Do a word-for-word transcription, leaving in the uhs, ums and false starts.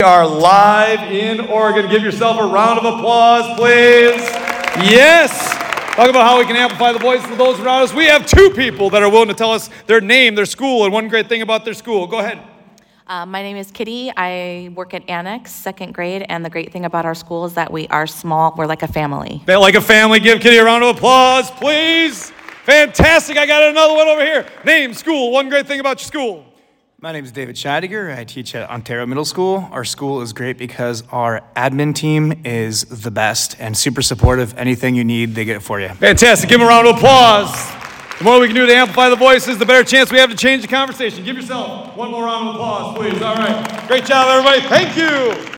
We are live in Oregon. Give yourself a round of applause, please. Yes. Talk about how we can amplify the voices of those around us. We have two people that are willing to tell us their name, their school, and one great thing about their school. Go ahead. Uh, my name is Kitty. I work at Annex, second grade, and the great thing about our school is that we are small. We're like a family. They're like a family. Give Kitty a round of applause, please. Fantastic. I got another one over here. Name, school, one great thing about your school. My name is David Scheidegger. I teach at Ontario Middle School. Our school is great because our admin team is the best and super supportive. Anything you need, they get it for you. Fantastic. Give them a round of applause. The more we can do to amplify the voices, the better chance we have to change the conversation. Give yourself one more round of applause, please. All right. Great job, everybody. Thank you.